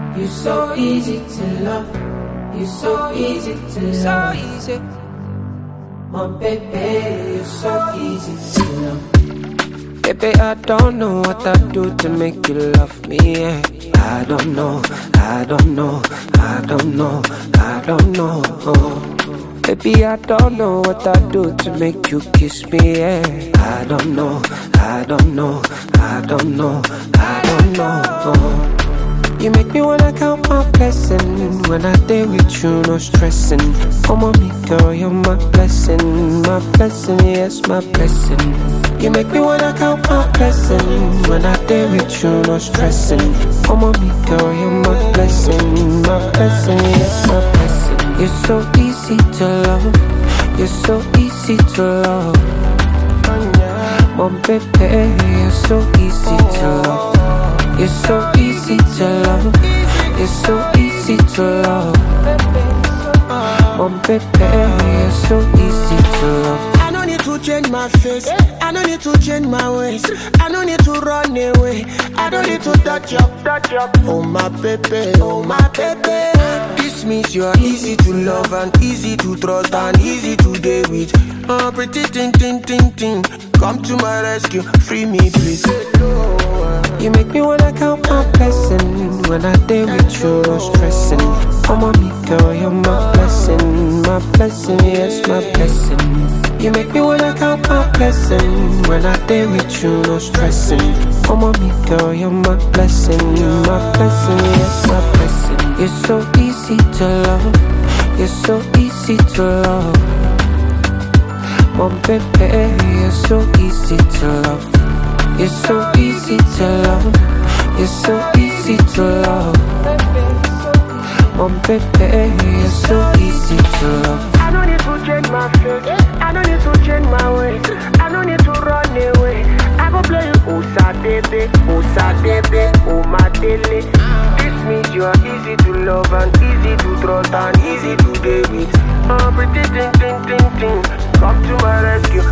You're so easy to love. You're so easy to love. So easy. My baby, you're so easy to love. Baby, I don't know what I do to make you love me, yeah. I don't know, I don't know, I don't know, I don't know. Baby, I don't know what I do to make you kiss me, yeah. I don't know, I don't know, I don't know, I don't know. You make me wanna count my blessings. When I day with you, no stressing. Come on me, girl, you're my blessing. My blessing, yes, my blessing. You make me wanna count my blessings. When I day with you, no stressing. Come on me, girl, you're my blessing. My blessing, yes, my blessing. You're so easy to love. You're so easy to love. My baby, you're so easy to love. You're so easy to love. You're so easy to love. Oh baby, you're so easy to love. I don't need to change my face. I don't need to change my ways. I don't need to run away. I don't need to touch up. Oh my baby, oh my baby. This means you are easy to love and easy to trust and easy to deal with. Oh pretty ting. Come to my rescue, free me please. You make me wanna count my blessings. When I day with you, no stressing. Come on me, girl, you're my blessing. My blessing, yes, my blessing. You make me wanna count my blessings. When I day with you, no stressing. Come on me, girl, you're my blessing. My blessing, yes, my blessing. You're so easy to love. You're so easy to love. My baby, you're so easy to love. You're so easy to love. You're so easy to love. My baby, you're so easy to love. I don't need to change my face. I don't need to change my ways. I don't need to run away. I go play you, oh Saturday, oh my daily. This means you are easy to love and easy to trust and easy to deal with. Oh pretty ting. Come to my rescue,